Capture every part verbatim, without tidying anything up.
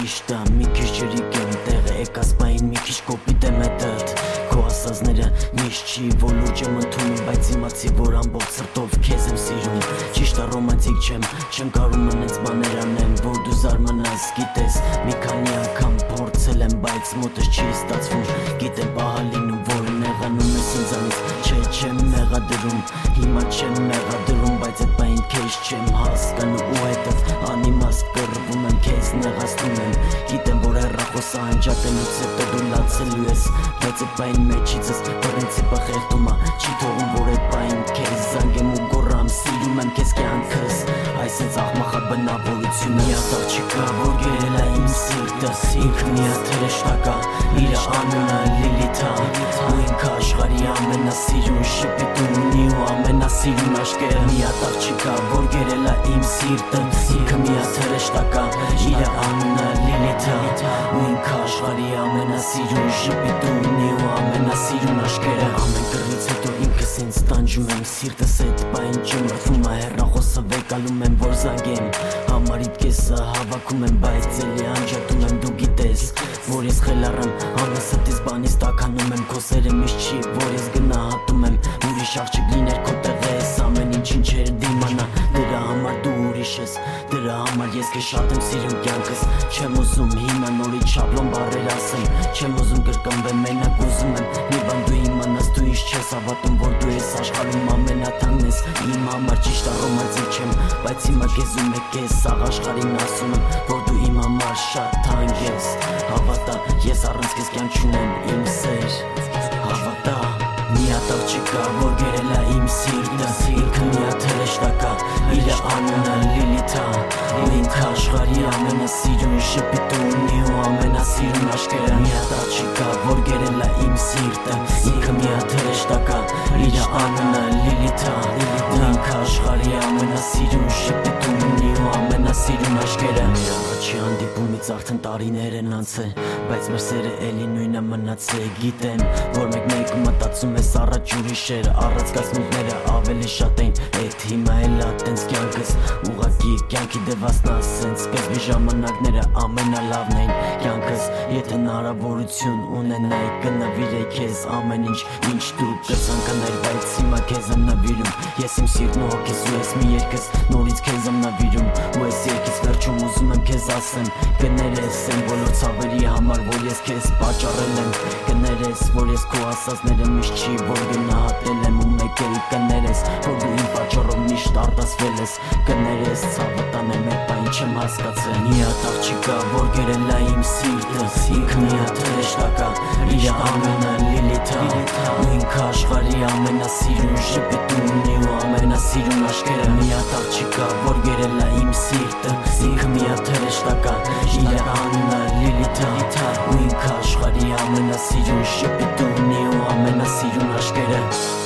ճիշտը մի քիչ ջրիկ եմ տեղը եկած բային մի քիչ կոպիտ եմ հետդ Քո ասածները միշտ չի որ լուրջ եմ ընդունում բայց իմացի որ ամբողջ սրտով քեզ եմ սիրում Ճիշտ է ռոմանտիկ չեմ չեմ կարում անենց բաներ անեմ որ դու զարմանաս գիտես մի քանի անգամ փորձել եմ բայց մոտս չի ստացվում գիտեմ պահա լինում որ նեղանում ես ինձանից չէ չեմ մեղադրում հիմա չեմ մեղադրում բայց այդ բային քեզ չեմ հասկանում ու հետդ անիմաստ կռվում եմ քեզ նեղացնում եմ գիտեմ որ հեռախոսը անջատելուց հետո դու լացելու ես բայց այդ բային մեջիցս պրինցիպը խեղդում ա չի թողում որ այդ բային քեզ զանգեմ ու գոռամ սիրում եմ քեզ կյանքս այս հենց աղմախատ բնավորությունը միակ աղջիկա որ գերել ա իմ սիրտը ինքը միակ հրեշտակա իր անունը Լիլիթ ա ու ինքը աշխարհի ամենասիրուն շփիտուն ունի ու ամենասիրուն աշկերը միակ աղջիկա որ գերել ա իմ սիրտը ինքը միակ հրեշտակա իր անունը Լիլիթ ա ու ինքը աշխարհի ամենասիրուն շփիտուն ունի ու ամենասիրուն աշկերը ամեն կռվից հետո ինքս ինձ տանջում եմ սիրտս այդ բային ջմրթվում ա հեռախոսը վեկալում եմ որ զանգեմ համարիտ կեսը հավաքում եմ բայց էլի անջատում եմ դու գիտես որ ես խելառ եմ ամեսատից բանից տաքանում եմ քո սերը միշտ չի որ ես գնահատում եմ ուրիշ աղջիկ լիներ քո տեղը ես ամեն ինչ ինչեր դիմանա դրա համար դու ուրիշ ես դրա համար ես քեզ շատ եմ սիրում կյանքս չեմ ուզում հիմա նորից շաբլոն բառեր ասեմ չեմ ուզում կրկնվեմ մենակ ուզում եմ մի բան դու իմանաս դու ինչ չես հավատում որ դու ես աշխարհում ամենաթանկն ես իմ համար ճիշտ է ռոմանտիկ չեմ բայց հիմա քեզ ու մեկ ես աղ աշխարհին ասում եմ որ դու իմ համար շատ թանկ ես հավատա ես առանց քեզ կյանք չունեմ իմ սեր հավատա միակ աղջիկա որ գերել ա իմ սիրտը ինքը միակ հրեշտակա իր անունը Լիլիթ ա ու ինքը աշխարհի ամենասիրուն շփիտուն ունի ու ամենասիրուն աշկերը միակ աղջիկա որ գերել ա իմ սիրտը ինքը միակ հրեշտակա իր անունը Լիլիթ ա ու ինքը աշխարհի ամենասիրուն շփիտուն ունի ու ամենասիրուն աշկերը մեր առաջի հանդիպումից արդեն տարիներ են անցել բայց մեր սերը էլի նույնը մնացել գիտեմ որ մեկ-մեկ մտածում ես առաջ ուրիշերը առած կասմունքները ավելի շատ են այդ հիմա էլ ա տենց կյանքս ուղղակի կյանքի դեպասնա սենց սկզբի ժամանակները ամենալավն են կյանքս եթե հնարավորություն ունենայի կնվիրեի քեզ ամեն ինչ ինչ դու կցանկանար բայց հիմա քեզ եմ նվիրում ես իմ սիրտն ու հոգիս ու ես մի երկս նորից քեզ եմ նվիրում ու ես երկից վերջում ուզում եմ քեզ ասեմ կներես են բոլոր ցավերի համար որ ես քեզ պատճառել եմ կներես որ ես քո ասածները միշտ չի որ գնահատել եմ ու մեկ էլ կներես որ դու իմ պատճառով միշտ արտասվել ես կներես ցավը տանեմ այդ բան չեմ հասկացել միակ աղջիկա որ գերել ա իմ սիրտը ինքը միակ հրեշտակա իր անունը Լիլիթ ա ու ինքը աշխարհի ամենասիրուն շփիտուն ունի ու ամենասիրուն աշկերը միակ աղջիկա որ գերել ա իմ սիրտը ինքը միակ հրեշտակա իր անունը Լիլիթ ա ու ինքը աշխարհի ամենասիրուն շփիտուն ունի ու ամենասիրուն աշկերը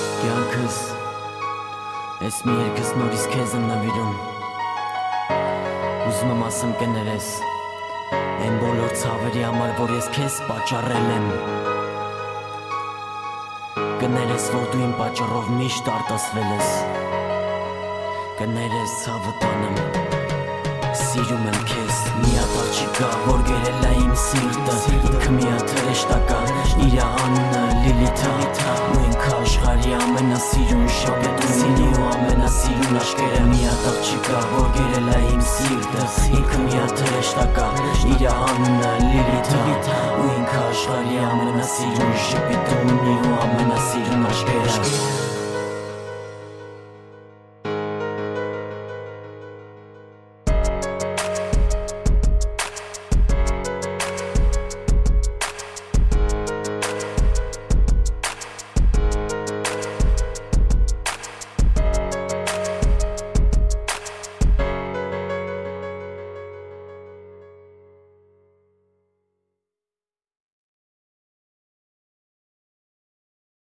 կյանքս ես մի երկս նորից քեզ եմ նվիրում ուզում եմ ասեմ կներես այն բոլոր ցավերի համար որ ես քեզ պատճառել եմ կներես որ դու իմ պատճառով միշտ արտասվել ես կներես ցավը տանեմ սիրում եմ քեզ միակ աղջիկա որ գերել ա իմ սիրտը ինքը միակ հրեշտակա իր անունը Լիլիթ ա ու ինքը աշխարհի ամենասիրուն շփիտուն ունի ու ամենասիրուն աշկերը միակ աղջիկա որ գերել ա իմ սիրտը ինքը միակ հրեշտակա իր անունը Լիլիթ ա ու ինքը աշխարհի ամենասիրուն շփիտուն ունի